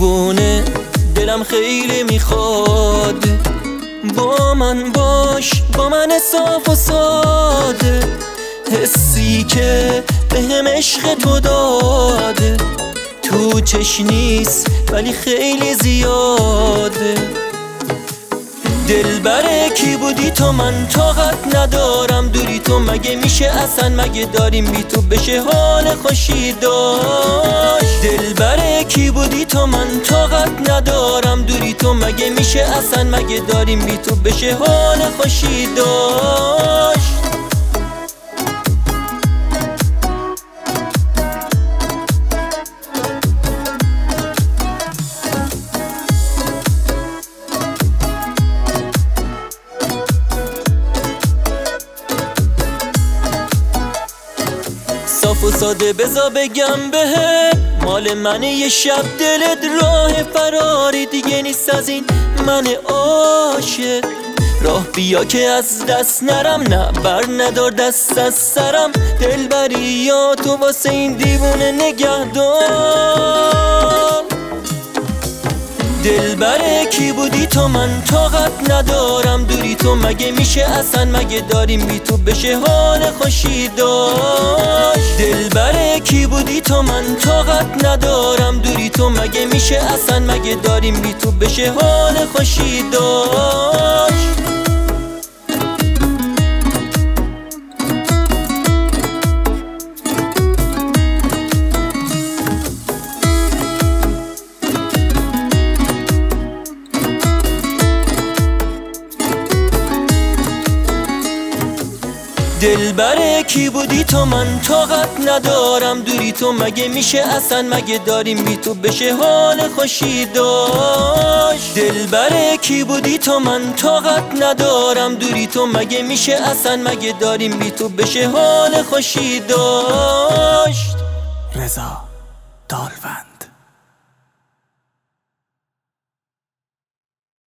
دیوونه دلم خیلی میخواد با من باش، با من صاف و ساده. حسی که بهم عشق تو داده تو چش نیست ولی خیلی زیاده. دلبر کی بودی تو؟ من طاقت ندارم دوری تو، مگه میشه اصلا؟ مگه داریم بی تو بشه حال خوشی داشت؟ دلبر کی بودی تو؟ من طاقت ندارم دوری تو، مگه میشه اصلا؟ مگه داریم بی تو بشه حال خوشی داشت؟ صاف و ساده بزا بگم بهت، مال منه یه شب دلت راه فراری دیگه نیست از این من عاشق. راه بیا که از دست نرم، نه بر ندار دست از سرم. دلبری یا تو واسه این دیوونه نگهدار. دلبر کی بودی تو؟ من طاقت ندارم دوری تو، مگه میشه اصلا؟ مگه داریم بی تو بشه حال خوشی داشت؟ دلبر کی بودی تو؟ من طاقت ندارم دوری تو، مگه میشه اصلا؟ مگه داریم بی تو بشه حال خوشی داشت؟ دلبر کی بودی تو؟ من طاقت ندارم دوری تو، مگه میشه اصلا؟ مگه داریم بی تو بشه حال خوشی داشت؟ دلبر کی بودی تو؟ من طاقت ندارم دوری تو، مگه میشه اصلا؟ مگه داریم بی تو بشه حال خوشی داشت؟ رضا دالفن.